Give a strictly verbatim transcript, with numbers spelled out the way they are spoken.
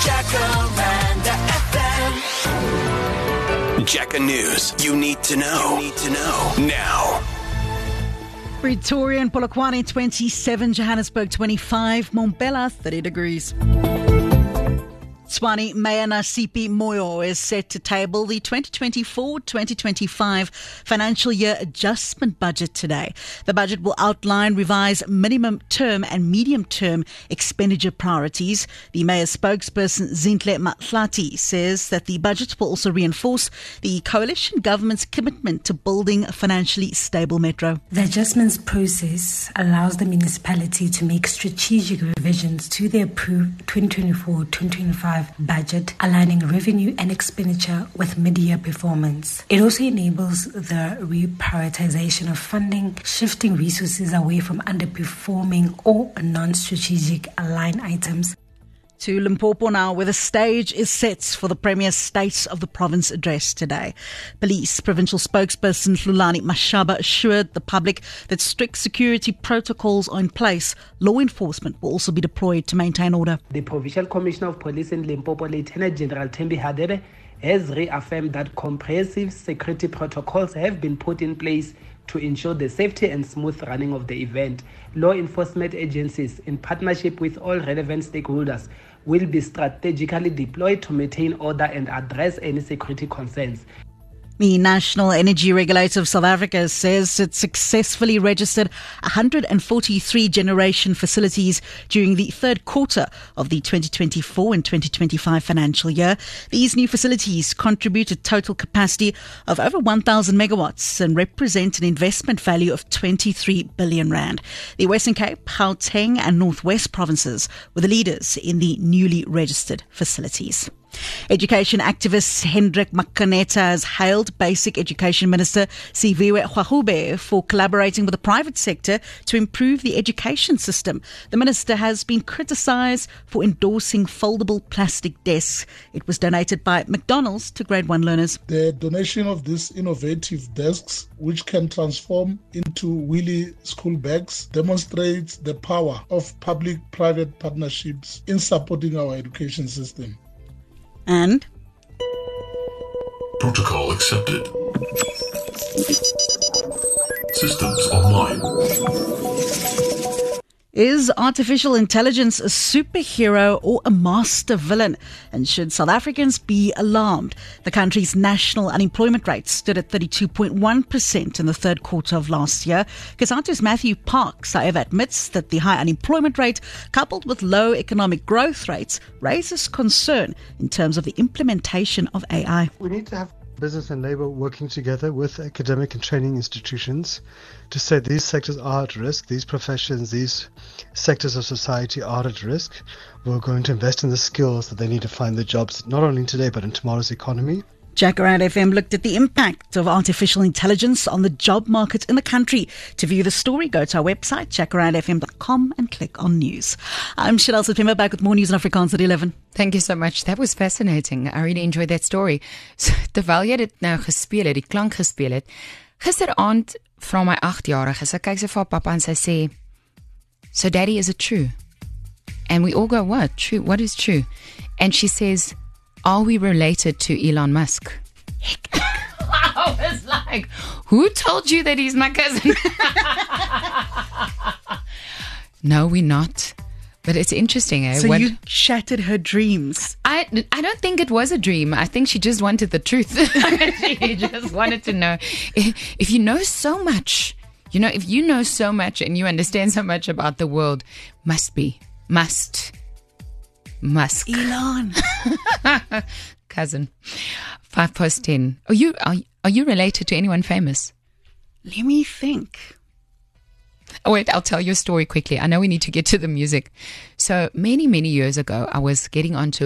Jacaranda F M. Jaca News. You need to know. You need to know now. Pretoria and Polokwane twenty-seven, Johannesburg twenty-five, Mbombela thirty degrees. Tshwane Mayor Nasipi Moyo is set to table the twenty twenty-four twenty twenty-five financial year adjustment budget today. The budget will outline revised minimum term and medium term expenditure priorities. The mayor's spokesperson Zinhle Matlati says that the budget will also reinforce the coalition government's commitment to building a financially stable metro. The adjustments process allows the municipality to make strategic revisions to the approved twenty twenty-four twenty twenty-five budget, aligning revenue and expenditure with mid-year performance. It also enables the reprioritization of funding, shifting resources away from underperforming or non-strategic line items. To Limpopo now, where the stage is set for the Premier's State of the Province address today. Police provincial spokesperson Hlulani Mashaba assured the public that strict security protocols are in place. Law enforcement will also be deployed to maintain order. The Provincial Commissioner of Police in Limpopo, Lieutenant General Thembi Hadebe, has reaffirmed that comprehensive security protocols have been put in place to ensure the safety and smooth running of the event. Law enforcement agencies, in partnership with all relevant stakeholders, will be strategically deployed to maintain order and address any security concerns. The National Energy Regulator of South Africa says it successfully registered one hundred forty-three generation facilities during the third quarter of the twenty twenty-four and twenty twenty-five financial year. These new facilities contribute a total capacity of over one thousand megawatts and represent an investment value of twenty-three billion rand. The Western Cape, Gauteng and Northwest provinces were the leaders in the newly registered facilities. Education activist Hendrik Makaneta has hailed Basic Education Minister Siviwe Gwagube for collaborating with the private sector to improve the education system. The minister has been criticised for endorsing foldable plastic desks. It was donated by McDonald's to grade one learners. The donation of these innovative desks, which can transform into wheelie school bags, demonstrates the power of public-private partnerships in supporting our education system. And protocol accepted. Systems online. Is artificial intelligence a superhero or a master villain? And should South Africans be alarmed? The country's national unemployment rate stood at thirty-two point one percent in the third quarter of last year. COSATU's Matthew Parks, however, admits that the high unemployment rate, coupled with low economic growth rates, raises concern in terms of the implementation of A I. We need to have business and labour working together with academic and training institutions to say these sectors are at risk, these professions, these sectors of society are at risk. We're going to invest in the skills that they need to find the jobs, not only today but in tomorrow's economy. Jacaranda F M looked at the impact of artificial intelligence on the job market in the country. To view the story, go to our website, jacaranda f m dot com, and click on news. I'm Chanel September, back with more news in Afrikaans at eleven. Thank you so much. That was fascinating. I really enjoyed that story. So, terwyl jy dit nou gespeel het, die klank gespeel het, gisteraand vra my agtjarige, sy kyk sy vir haar papa en sy sê, "So daddy, is it true?" And we all go, "What? True? What is true?" And she says, "Are we related to Elon Musk?" I was like, who told you that he's my cousin? No, we're not. But it's interesting, eh? So what, you shattered her dreams. I, I don't think it was a dream. I think she just wanted the truth. She just wanted to know. If, if you know so much, you know, if you know so much and you understand so much about the world, must be, must Musk. Elon. Cousin. Five past ten. Are you, are, are you related to anyone famous? Let me think. Oh, wait, I'll tell you a story quickly. I know we need to get to the music. So many, many years ago, I was getting onto